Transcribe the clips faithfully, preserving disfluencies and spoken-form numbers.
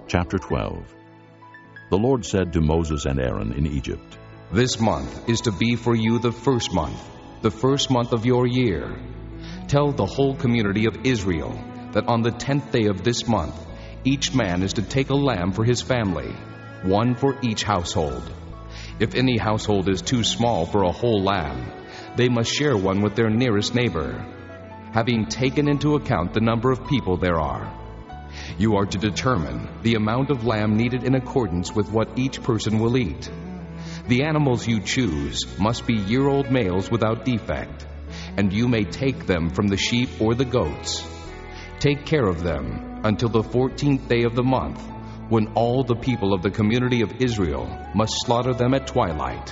Chapter twelve. The Lord said to Moses and Aaron in Egypt, This month is to be for you the first month, the first month of your year. Tell the whole community of Israel that on the tenth day of this month, each man is to take a lamb for his family, one for each household. If any household is too small for a whole lamb, they must share one with their nearest neighbor, having taken into account the number of people there are. You are to determine the amount of lamb needed in accordance with what each person will eat. The animals you choose must be year-old males without defect, and you may take them from the sheep or the goats. Take care of them until the fourteenth day of the month, when all the people of the community of Israel must slaughter them at twilight.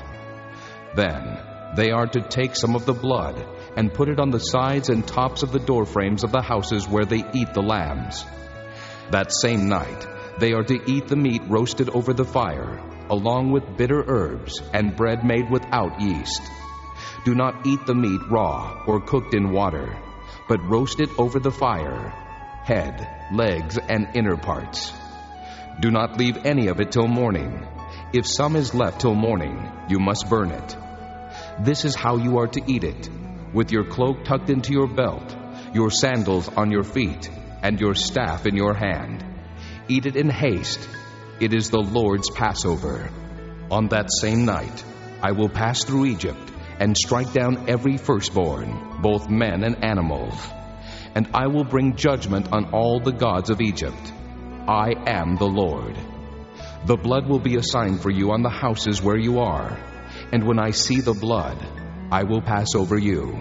Then they are to take some of the blood and put it on the sides and tops of the doorframes of the houses where they eat the lambs. That same night they are to eat the meat roasted over the fire, along with bitter herbs and bread made without yeast. Do not eat the meat raw or cooked in water, but roast it over the fire, head, legs, and inner parts. Do not leave any of it till morning. If some is left till morning, you must burn it. This is how you are to eat it, with your cloak tucked into your belt, your sandals on your feet, and your staff in your hand. Eat it in haste. It is the Lord's Passover. On that same night, I will pass through Egypt and strike down every firstborn, both men and animals. And I will bring judgment on all the gods of Egypt. I am the Lord. The blood will be a sign for you on the houses where you are, and when I see the blood, I will pass over you.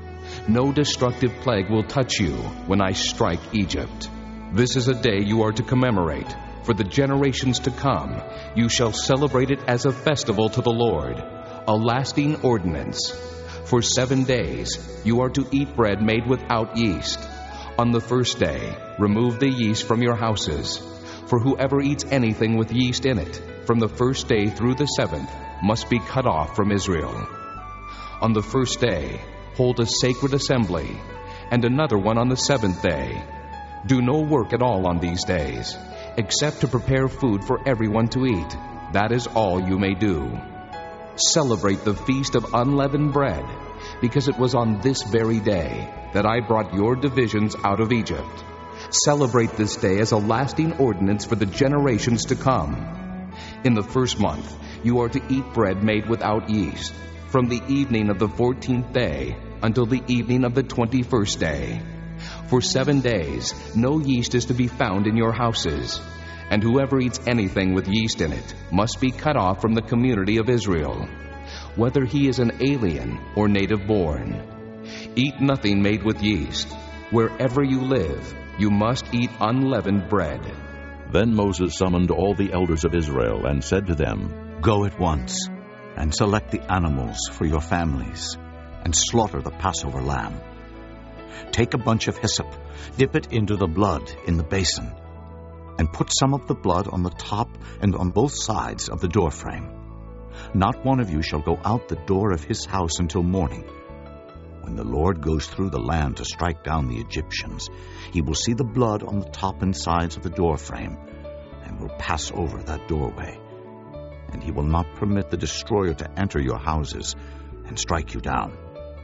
No destructive plague will touch you when I strike Egypt. This is a day you are to commemorate. For the generations to come, you shall celebrate it as a festival to the Lord, a lasting ordinance. For seven days you are to eat bread made without yeast. On the first day, remove the yeast from your houses. For whoever eats anything with yeast in it, from the first day through the seventh, must be cut off from Israel. On the first day, hold a sacred assembly, and another one on the seventh day. Do no work at all on these days, except to prepare food for everyone to eat. That is all you may do. Celebrate the feast of unleavened bread, because it was on this very day that I brought your divisions out of Egypt. Celebrate this day as a lasting ordinance for the generations to come. In the first month, you are to eat bread made without yeast, from the evening of the fourteenth day until the evening of the twenty-first day. For seven days, no yeast is to be found in your houses, and whoever eats anything with yeast in it must be cut off from the community of Israel, whether he is an alien or native-born. Eat nothing made with yeast. Wherever you live, you must eat unleavened bread. Then Moses summoned all the elders of Israel and said to them, Go at once and select the animals for your families and slaughter the Passover lamb. Take a bunch of hyssop, dip it into the blood in the basin, and put some of the blood on the top and on both sides of the doorframe. Not one of you shall go out the door of his house until morning. When the Lord goes through the land to strike down the Egyptians, he will see the blood on the top and sides of the doorframe, and will pass over that doorway. And he will not permit the destroyer to enter your houses and strike you down.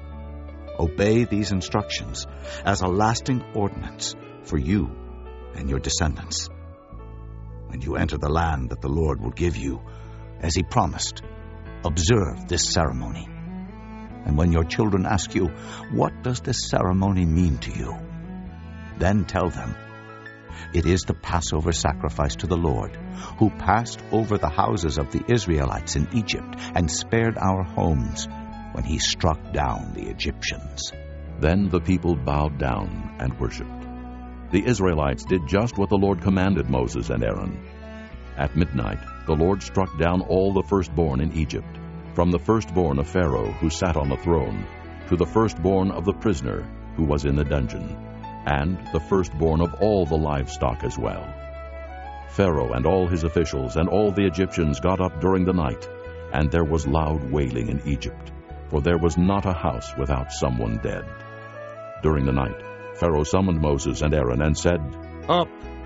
Obey these instructions as a lasting ordinance for you and your descendants. When you enter the land that the Lord will give you, as he promised, observe this ceremony. And when your children ask you, What does this ceremony mean to you? Then tell them, It is the Passover sacrifice to the Lord, who passed over the houses of the Israelites in Egypt and spared our homes when he struck down the Egyptians. Then the people bowed down and worshipped. The Israelites did just what the Lord commanded Moses and Aaron. At midnight, the Lord struck down all the firstborn in Egypt, from the firstborn of Pharaoh who sat on the throne, to the firstborn of the prisoner who was in the dungeon, and the firstborn of all the livestock as well. Pharaoh and all his officials and all the Egyptians got up during the night, and there was loud wailing in Egypt, for there was not a house without someone dead. During the night, Pharaoh summoned Moses and Aaron and said, Up,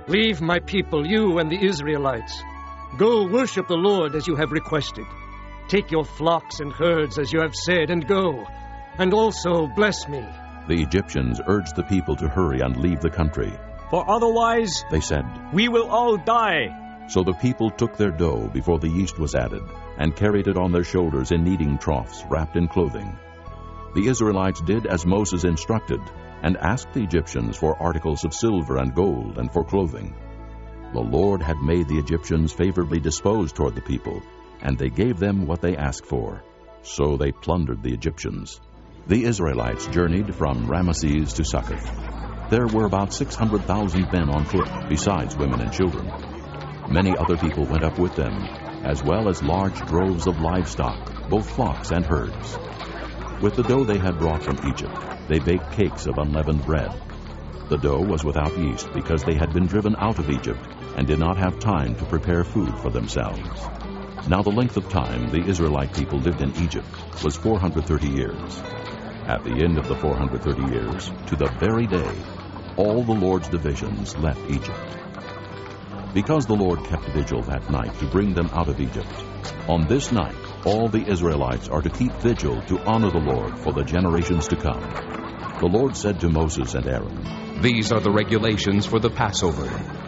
Leave my people, you and the Israelites. Go worship the Lord as you have requested. Take your flocks and herds as you have said, and go, and also bless me." The Egyptians urged the people to hurry and leave the country. "For otherwise," they said, "we will all die." So the people took their dough before the yeast was added, and carried it on their shoulders in kneading troughs wrapped in clothing. The Israelites did as Moses instructed, and asked the Egyptians for articles of silver and gold and for clothing. The Lord had made the Egyptians favorably disposed toward the people, and they gave them what they asked for. So they plundered the Egyptians. The Israelites journeyed from Ramesses to Succoth. There were about six hundred thousand men on foot, besides women and children. Many other people went up with them, as well as large droves of livestock, both flocks and herds. With the dough they had brought from Egypt, they baked cakes of unleavened bread. The dough was without yeast because they had been driven out of Egypt and did not have time to prepare food for themselves. Now the length of time the Israelite people lived in Egypt was four hundred thirty years. At the end of the four hundred thirty years, to the very day, all the Lord's divisions left Egypt. Because the Lord kept vigil that night to bring them out of Egypt, on this night all the Israelites are to keep vigil to honor the Lord for the generations to come. The Lord said to Moses and Aaron, "These are the regulations for the Passover.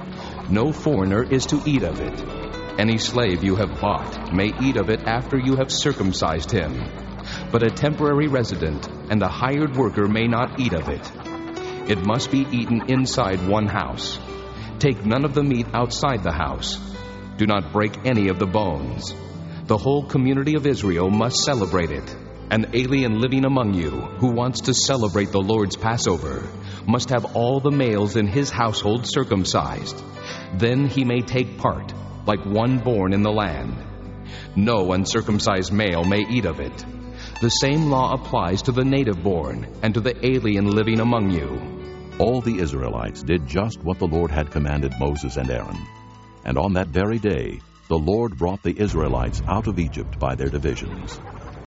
No foreigner is to eat of it. Any slave you have bought may eat of it after you have circumcised him, but a temporary resident and a hired worker may not eat of it. It must be eaten inside one house. Take none of the meat outside the house. Do not break any of the bones. The whole community of Israel must celebrate it. An alien living among you who wants to celebrate the Lord's Passover must have all the males in his household circumcised. Then he may take part, like one born in the land. No uncircumcised male may eat of it. The same law applies to the native born and to the alien living among you." All the Israelites did just what the Lord had commanded Moses and Aaron. And on that very day, the Lord brought the Israelites out of Egypt by their divisions.